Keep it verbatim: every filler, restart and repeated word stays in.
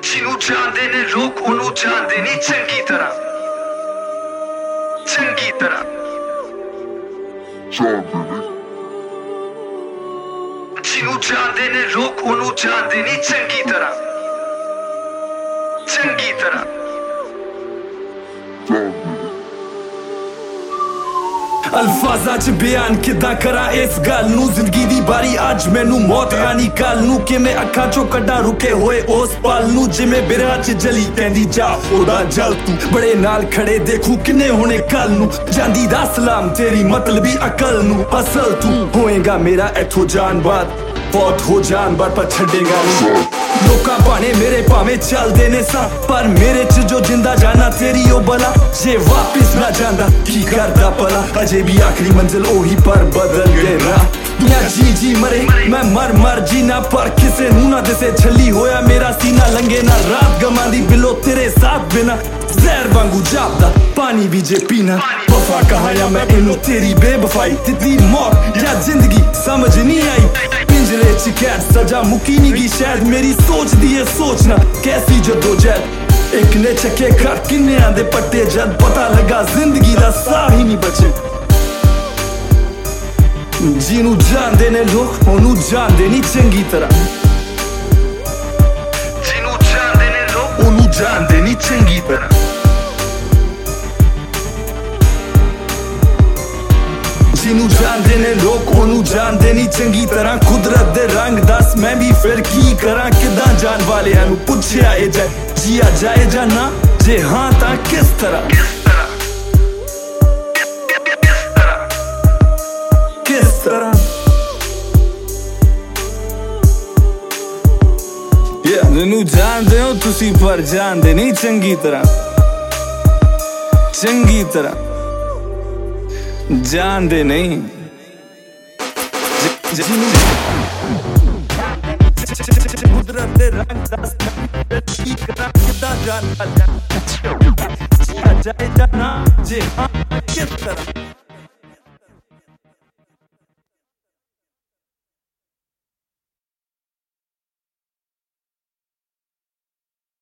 ਜਿਹਨੂੰ ਜਾਣਦੇ ਨੇ ਲੋਕ ਉਹਨੂੰ ਜਾਣਦੇ ਨਹੀਂ ਚੰਗੀ ਤਰ੍ਹਾਂ ਚੰਗੀ ਤਰ੍ਹਾਂ ਜਿਹਨੂੰ ਜਾਣਦੇ ਨੇ ਲੋਕ ਉਹਨੂੰ ਜਾਣਦੇ ਨਹੀਂ ਚੰਗੀ ਤਰ੍ਹਾਂ ਚੰਗੀ ਤਰ੍ਹਾਂ ਅਲਫਾਜ਼ਾਂ ਚ ਬਿਆਨ ਕਿੱਦਾਂ ਕਰਾਂ ਇਸ ਗੱਲ ਨੂੰ ਜ਼ਿੰਦਗੀ ਦੀ ਬਾਰੀ ਅੱਜ ਮੈਨੂੰ ਮੌਤ ਆਣੀ ਕੱਲ ਨੂੰ ਕਿਵੇਂ ਅੱਖਾਂ ਚੋਂ ਕੱਢਾਂ ਰੁਕੇ ਹੋਏ ਉਸ ਪਲ ਨੂੰ ਜਿਵੇਂ ਬਿਰਹਾ ਚ ਜਲੀ ਕਹਿੰਦੀ ਜਾ ਉਹਦਾ ਜਲ ਤੂੰ ਬੜੇ ਨਾਲ ਖੜੇ ਦੇਖੂ ਕਿੰਨੇ ਹੋਣੇ ਕੱਲ ਨੂੰ ਜਾਂਦੀ ਦਾ ਸਲਾਮ ਤੇਰੀ ਮਤਲਬੀ ਅਕਲ ਨੂੰ ਅਸਲ ਤੂੰ ਹੋਏਗਾ ਮੇਰਾ ਇੱਥੋਂ ਜਾਣ ਬਾਅਦ ਬਹੁਤ ਹੋ ਜਾਣ ਬਾਅਦ ਪਰ ਛੱਡੇਗਾ ਨਹੀਂ ਲੋਕਾਂ ਭਾਣੇ ਮੇਰੇ ਭਾਵੇਂ ਚੱਲਦੇ ਨੇ ਸਾਂ ਪਰ ਮੇਰੇ ਚ ਜੋ ਜਿੰਦਾ ਜਾਣਾ ਤੇਰੀ ਉਹ ਬਲਾ ਜੇ ਵਾਪਿਸ ਨਾ ਜਾਂਦਾ ਕੀ ਕਰਦਾ ਭਲਾ ਅਜੇ ਵੀ ਆਖਰੀ ਮੰਜ਼ਿਲ ਉਹੀ ਪਰ ਬਦਲ ਗਏ ਰਾਹ ਦੁਨੀਆ ਜੀ ਜੀ ਮਰੇ ਮੈਂ ਮਰ ਮਰ ਜੀਣਾ ਪਰ ਕਿਸੇ ਨੂੰ ਨਾ ਦਿਸੇ ਛੱਲੀ ਹੋਇਆ ਮੇਰਾ ਸੀਨਾ ਲੰਘੇ ਨਾ ਰਾਤ ਗਮਾਂ ਦੀ ਬਿਲੋ ਤੇਰੇ ਸਾਥ ਬਿਨਾ ਜ਼ਹਿਰ ਵਾਂਗੂ ਜਾਪਦਾ ਪਾਣੀ ਵੀ ਜੇ ਪੀਣਾ ਵਫਾ ਕਹਾਂ ਜਾਂ ਮੈਂ ਇਹਨੂੰ ਤੇਰੀ ਬੇਵਫਾਈ ਦਿੱਤੀ ਮੌਤ ਜਾਂ ਜ਼ਿੰਦਗੀ ਸਮਝ ਨਹੀਂ ਆਈ ਪਿੰਜਰੇ ਚ ਕੈਦ ਸਜ਼ਾ ਮੁੱਕੀ ਨਹੀਂ ਗਈ ਸ਼ਾਇਦ ਮੇਰੀ ਸੋਚਦੀ ਏ ਸੋਚਣਾ ਕੈਸੀ ਜਦੋਜਹਿਦ ਇੱਕ ਨੇ ਚੱਕੇ ਘਰ ਕਿੰਨਿਆਂ ਦੇ ਪੱਟੇ ਜਦ ਪਤਾ ਲੱਗਾ ਜ਼ਿੰਦਗੀ ਦਾ ਸਾਹ ਹੀ ਨਹੀਂ ਬਚੇ ਜਿਹਨੂੰ ਜਾਣਦੇ ਨੇ ਲੋਕ ਉਹਨੂੰ ਜਾਣਦੇ ਨਹੀਂ ਚੰਗੀ ਤਰ੍ਹਾਂ ਜਿਹਨੂੰ ਜਾਣਦੇ ਨੇ ਲੋਕ ਉਹਨੂੰ ਜਾਣਦੇ ਨਹੀਂ ਚੰਗੀ ਤਰ੍ਹਾਂ ਜਿਹਨੂੰ ਜਾਣਦੇ ਨੇ ਲੋਕ ਉਹਨੂੰ ਜਾਣਦੇ ਨਹੀਂ ਚੰਗੀ ਤਰ੍ਹਾਂ ਕੁਦਰਤ ਦੇ ਰੰਗ ਦੱਸ ਮੈਂ ਵੀ ਫਿਰ ਕੀ ਕਰਾਂ ਕਿੱਦਾਂ ਜਾਣ ਵਾਲਿਆਂ ਨੂੰ ਪੁੱਛਿਆ ਇਹ ਜਾਏ ਜੀਆ ਜਾਏ ਜਾਂ ਨਾ ਜੇ ਹਾਂ ਤਾਂ ਕਿਸ ਤਰ੍ਹਾਂ ਕਿਸ ਤਰ੍ਹਾਂ ਜਿਹਨੂੰ ਜਾਣਦੇ ਹੋ ਤੁਸੀਂ ਪਰ ਜਾਣਦੇ ਨਹੀਂ ਚੰਗੀ ਤਰ੍ਹਾਂ ਚੰਗੀ ਤਰ੍ਹਾਂ ਜਾਣਦੇ ਨਹੀਂ ਕੁਦਰਤ ਦੇ ਰੰਗ ਦੱਸ ਕੀ ਕਰਾਂ ਕਿੱਦਾਂ ਜਾਣ ਵਾਲਿਆਂ ਜਾਏ ਜਾਣਾ ਜੇ ਹਾਂ ਕਿਸ ਤਰ੍ਹਾਂ